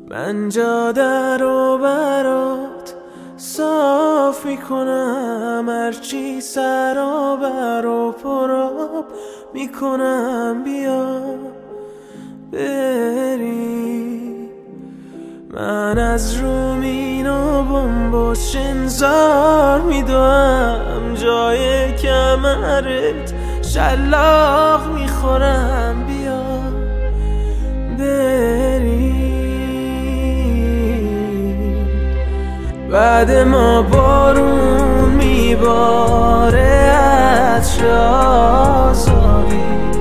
من جاده رو برات صاف میکنم، هرچی سرابر و پراب میکنم، بیا بریم. من از رومین و بمبش انذار میدوام، جای کمرت شلاق میخورم، بیا بریم. بعد ما بارون میباره عطر آزادی،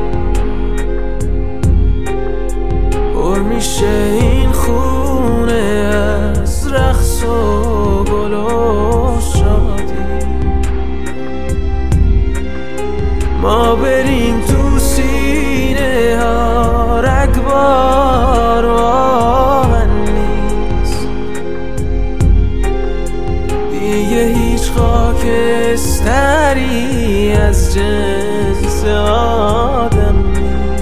پر میشه این خونه از رقص و گل و شادی. ما بریم تو سینه ها رگبار و آهن نیست، دیگه هیچ خاکستری از جنس آدم نیست.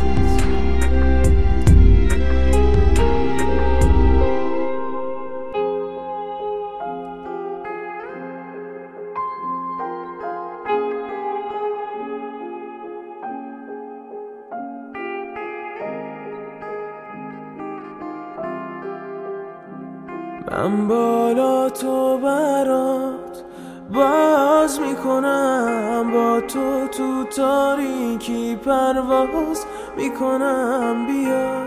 من بالا تو برات باز میکنم، با تو تو تاریکی پرواز میکنم، بیا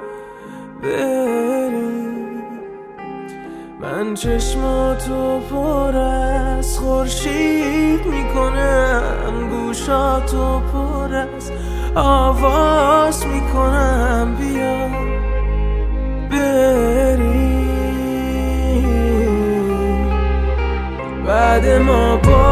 بریم. من چشماتو پر از خورشید میکنم، گوشاتو پر از آواز میکنم، بیا بریم. بعد ما